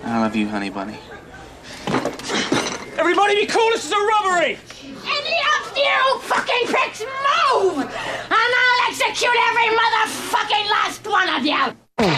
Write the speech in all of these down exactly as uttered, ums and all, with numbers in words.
I love you, honey bunny. Everybody be cool, this is a robbery! Any of you fucking pricks move! And I'll execute every motherfucking last one of you!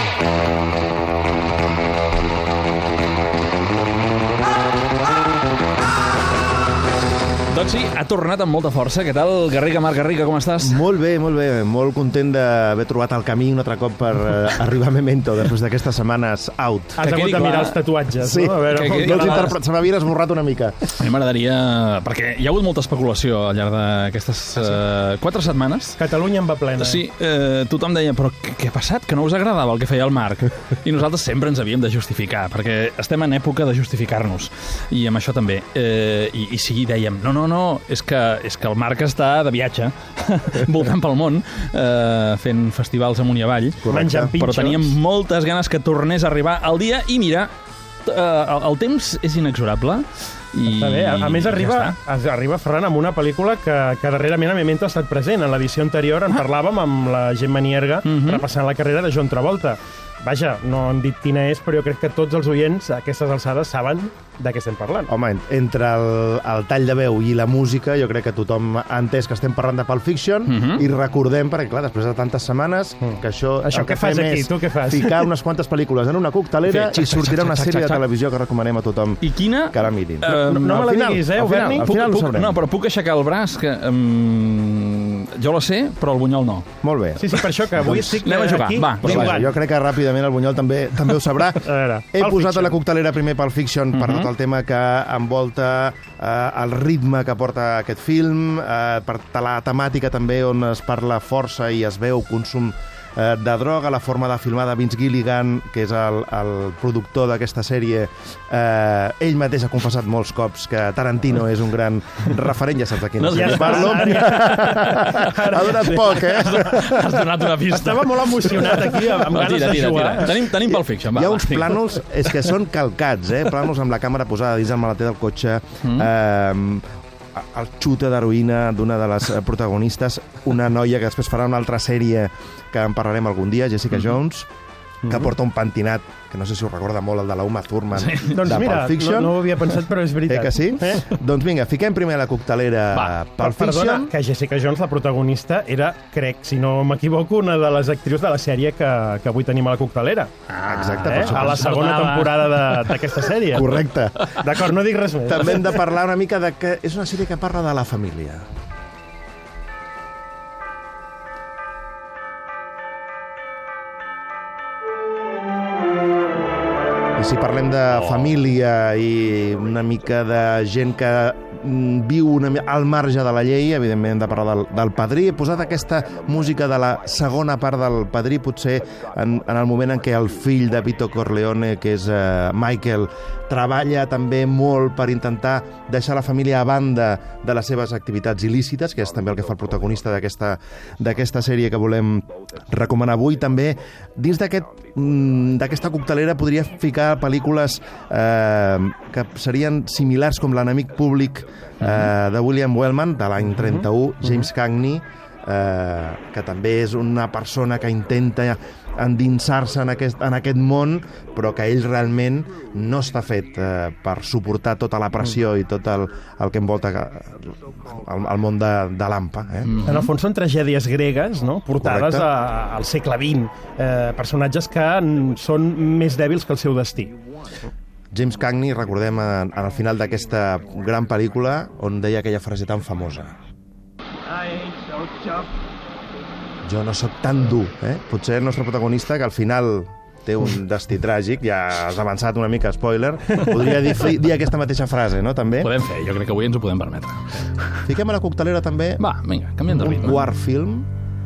Doncs sí, ha tornat amb molta força. Què tal, Garriga, Marc Garriga, com estàs? Molt bé, molt bé. Molt content d'haver trobat el camí un altre cop per uh, arribar a Memento després d'aquestes setmanes out. Has hagut de mirar els tatuatges, sí, no? A veure, que, que, no interpret... se m'havien esborrat una mica. A mi m'agradaria... Perquè hi ha hagut molta especulació al llarg d'aquestes uh, quatre setmanes. Catalunya en va plena. Sí, eh, tothom deia, però què ha passat? Que no us agradava el que feia el Marc? I nosaltres sempre ens havíem de justificar, perquè estem en època de justificar-nos. I amb això també. Eh, i, I sí, dèiem, no, no, no, és que, és que el Marc està de viatge, voltant pel món, eh, fent festivals amunt i avall. Menjant pinxos. Però teníem moltes ganes que tornés a arribar al dia, i mira, eh, el, el temps és inexorable. I Està bé. A, a més, arriba, ja arriba Ferran amb una pel·lícula que, que darrerament a Memento ha estat present. En l'edició anterior en parlàvem amb la Gemma Nierga, Mhm. repassant la carrera de John Travolta. Vaja, no hem dit quina és, però jo crec que tots els oients a aquestes alçades saben de què estem parlant. Home, entre el, el tall de veu i la música, jo crec que tothom ha entès que estem parlant de Pulp Fiction, Mhm. i recordem, perquè clar, després de tantes setmanes, que això, Això el que què fas fem aquí? és Tu què fas? ficar unes quantes pel·lícules en una coctelera Sí, i sortirà una xac, xac, sèrie xac, de xac. televisió que recomanem a tothom I quina... que la mirin. Eh, No, no al me la final, diguis, eh, al final, Berni? al final puc, ho puc, sabrem. no, però puc aixecar el braç, que um, jo la sé, però el bunyol no. Molt bé. Sí, sí, per això que avui estic anem a jugar, aquí va. Doncs vaja, jugant. jo crec que ràpidament el Bunyol també també ho sabrà. A veure, He Pulp posat Fiction. a la coctelera primer Pulp Fiction per Mhm. tot el tema que envolta eh, el ritme que porta aquest film, eh, per la temàtica també on es parla força i es veu consum eh, de droga, la forma de filmar de Vince Gilligan, que és el, el productor d'aquesta sèrie. Eh, ell mateix ha confessat molts cops que Tarantino és un gran referent, ja saps de quina No, sèrie ja parlo. està, Ha donat poc, eh? Has donat una pista. Estava molt emocionat aquí, amb Va, ganes tira, de tira, jugar. tira. Tenim, tenim Pulp Fiction. Va, Hi ha va, uns vinga. plànols, és que són calcats, eh? Plànols amb la càmera posada dins el maleter del cotxe, mm. eh, el xute d'heroïna d'una de les protagonistes, una noia que després farà una altra sèrie que en parlarem algun dia, Jessica Jones, que porta un pentinat, que no sé si us recorda molt el de la Uma Thurman, sí. Doncs de mira, Pulp Fiction. no, no ho havia pensat, però és veritat. Eh que sí? Eh? Doncs vinga, fiquem primer a la coctelera Va, Pulp Perdona, Fiction. que Jessica Jones, la protagonista, era, crec, si no m'equivoco, una de les actrius de la sèrie que, que avui tenim a la coctelera. Ah, exacte, Eh? per A supost. la segona Perdonava. temporada de- d'aquesta sèrie. Correcte. D'acord, no dic res més. També hem de parlar una mica de que és una sèrie que parla de la família. I si parlem de família i una mica de gent que mm, viu una, mi- al marge de la llei, evidentment hem de parlar del, del Padrí. He posat aquesta música de la segona part del Padrí, potser en, en el moment en què el fill de Vito Corleone, que és uh, Michael, treballa també molt per intentar deixar la família a banda de les seves activitats il·lícites, que és també el que fa el protagonista d'aquesta d'aquesta sèrie que volem recomanar avui. També dins d'aquest mm, d'aquesta coctelera podria ficar pel·lícules eh, que serien similars, com L'enemic públic eh, de William Wellman, de l'any trenta-u, James Cagney, eh, que també és una persona que intenta endinsar-se en aquest, en aquest món, però que ell realment no està fet eh, per suportar tota la pressió i tot el, el que envolta el, el món de, de l'Ampa. Eh? Mm. En el fons són tragèdies gregues, no? Portades Correcte. a, al segle vint. Eh, personatges que n- són més dèbils que el seu destí. James Cagney, recordem en, en el final d'aquesta gran pel·lícula, on deia aquella frase tan famosa: jo no sóc tan dur, eh? Potser el nostre protagonista, que al final té un destí tràgic, ja has avançat una mica, spoiler, podria dir, dir aquesta mateixa frase, no?, també. Podem fer, jo crec que avui ens ho podem permetre. Fiquem a la coctelera també Va, vinga, canviem de un ritme. quart film.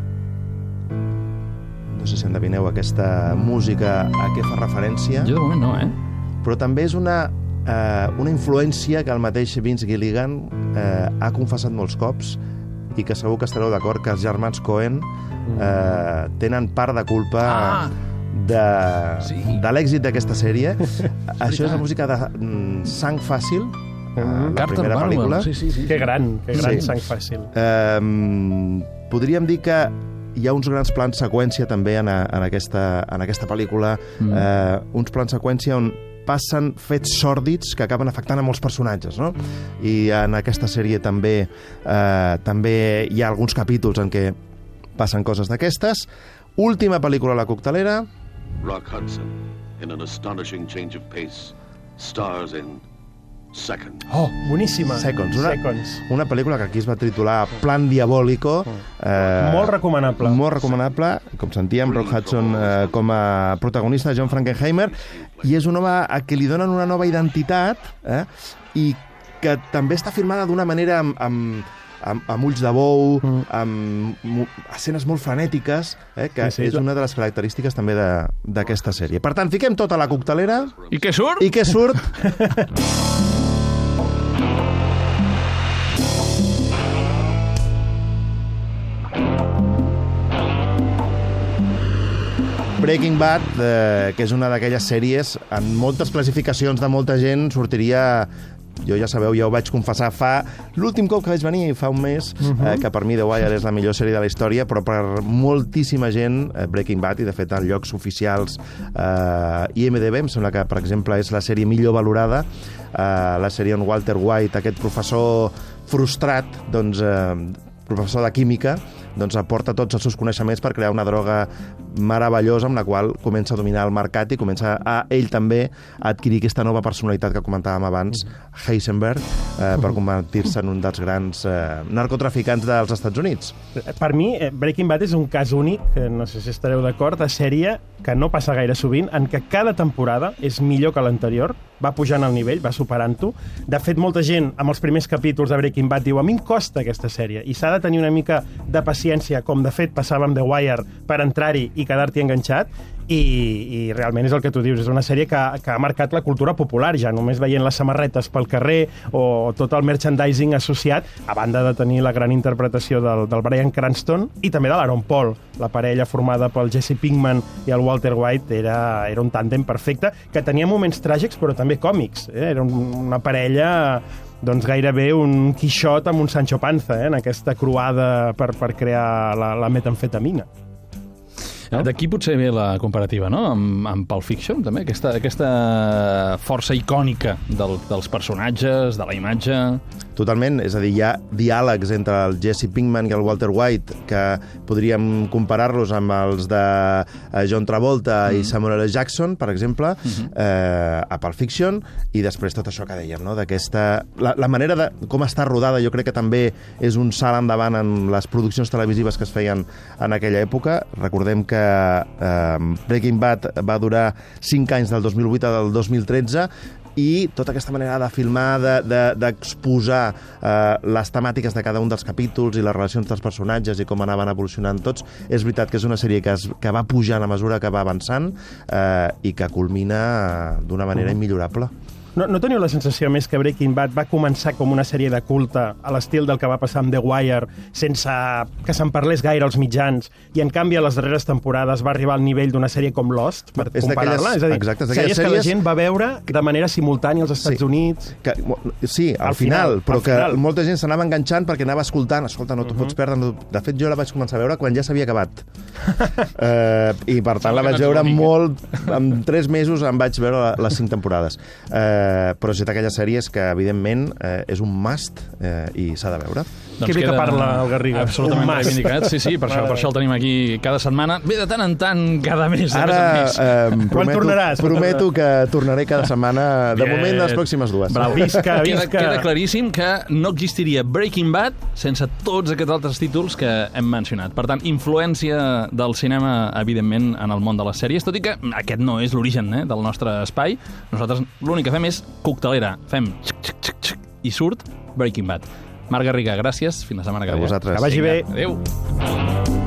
No sé si endevineu aquesta música a què fa referència, Jo de moment no, eh? però també és una, eh, una influència que el mateix Vince Gilligan eh, ha confessat molts cops, i que segur que estareu d'acord que els germans Coen eh, tenen part de culpa Ah! de, Sí. de l'èxit d'aquesta sèrie. Això és la música de mm, Sang Fàcil, eh, la Carter primera Barwell, pel·lícula. sí, sí, sí. Que gran, que gran Sí. sang fàcil. Eh, podríem dir que hi ha uns grans plans seqüència també en, a, en, aquesta, en aquesta pel·lícula, Mm. eh, uns plans seqüència on passen fets sòrdids que acaben afectant a molts personatges, no? I en aquesta sèrie també, eh, també hi ha alguns capítols en què passen coses d'aquestes. Última pel·lícula a la coctelera. Rock Hudson, in an astonishing change of pace, stars in Seconds. Oh, boníssima. Seconds, una, Seconds. una pel·lícula que aquí es va titular Plan Diabólico. Eh, Molt recomanable. Molt recomanable, com sentíem, Rock Hudson eh, com a protagonista, John Frankenheimer, i és un home a qui li donen una nova identitat, eh, i que també està filmada d'una manera amb, amb, amb, amb ulls de bou, mm. amb escenes molt frenètiques, eh, que sí, sí, és una de les característiques també d'aquesta sèrie. Per tant, fiquem tota la coctelera. I què surt? I què surt? Breaking Bad, eh, que és una d'aquelles sèries, en moltes classificacions de molta gent sortiria... Jo ja sabeu, ja ho vaig confessar fa... L'últim cop que vaig venir, fa un mes, uh -huh. eh, que per mi The Wire és la millor sèrie de la història, però per moltíssima gent, eh, Breaking Bad, i de fet en llocs oficials, eh, I M D B, em sembla que, per exemple, és la sèrie millor valorada, eh, la sèrie on Walter White, aquest professor frustrat, doncs... Eh, professor de química, doncs aporta tots els seus coneixements per crear una droga meravellosa amb la qual comença a dominar el mercat i comença a ell també a adquirir aquesta nova personalitat que comentàvem abans, Heisenberg, eh, per convertir-se en un dels grans eh, narcotraficants dels Estats Units. Per mi, Breaking Bad és un cas únic, no sé si estareu d'acord, de sèrie que no passa gaire sovint, en què cada temporada és millor que l'anterior, va pujant el nivell, va superant-ho. De fet, molta gent, amb els primers capítols de Breaking Bad, diu a mi em costa aquesta sèrie, i s'ha de tenir una mica de paciència, com de fet passava amb The Wire, per entrar-hi i quedar-t'hi enganxat, i, i realment és el que tu dius, és una sèrie que, que ha marcat la cultura popular, ja només veient les samarretes pel carrer o tot el merchandising associat, a banda de tenir la gran interpretació del, del Bryan Cranston i també de l'Aaron Paul, la parella formada pel Jesse Pinkman i el Walter White era, era un tàndem perfecte, que tenia moments tràgics però també còmics, eh? Era un, una parella... doncs gairebé un Quixot amb un Sancho Panza, eh? En aquesta croada per, per crear la, la metamfetamina. No? D'aquí potser ve la comparativa, no?, amb, amb Pulp Fiction, també, aquesta, aquesta força icònica del, dels personatges, de la imatge... Totalment, és a dir, hi ha diàlegs entre el Jesse Pinkman i el Walter White que podríem comparar-los amb els de John Travolta mm. i Samuel L. Jackson, per exemple, mm-hmm. eh, a Pulp Fiction, i després tot això que dèiem, no?, d'aquesta... La, la manera de com està rodada jo crec que també és un salt endavant en les produccions televisives que es feien en aquella època. Recordem que eh, Breaking Bad va durar cinc anys, del dos mil vuit al dos mil tretze, i tota aquesta manera de filmar, d'exposar de, de, eh, les temàtiques de cada un dels capítols i les relacions dels personatges i com anaven evolucionant tots, és veritat que és una sèrie que, es, que va pujant a mesura que va avançant eh, i que culmina d'una manera immillorable. No, no teniu la sensació més que Breaking Bad va començar com una sèrie de culte a l'estil del que va passar amb The Wire, sense que se'n parlés gaire als mitjans, i en canvi a les darreres temporades va arribar al nivell d'una sèrie com Lost, per és comparar-la? És a dir, exacte, sèries, sèries que la gent va veure de manera simultània als Estats sí, Units... Que, sí, al, al final, final, però al que final. Molta gent s'anava enganxant perquè anava escoltant, escolta, no t'ho uh -huh. pots perdre... No... De fet, jo la vaig començar a veure quan ja s'havia acabat. eh, I per tant la vaig veure molt... En tres mesos em vaig veure les cinc temporades. Eh, però és d'aquelles sèries que, evidentment, eh, és un must eh, i s'ha de veure. Doncs que bé queda... que parla el Garriga. Absolutament reivindicat, sí, sí, per això, per això el tenim aquí cada setmana. Bé, de tant en tant, cada mes. De Ara, mes eh, prometo, quan tornaràs? Prometo que tornaré cada setmana, de Bien. moment, les pròximes dues. Bravo. Visca, visca. Queda, queda claríssim que no existiria Breaking Bad sense tots aquests altres títols que hem mencionat. Per tant, influència del cinema, evidentment, en el món de les sèries, tot i que aquest no és l'origen eh, del nostre espai. Nosaltres l'únic que fem és coctelera. Fem xic, xic, xic, xic, i surt Breaking Bad. Marc Garriga, gràcies. Fins la setmana que ve. A vosaltres. Que vagi bé. Adéu.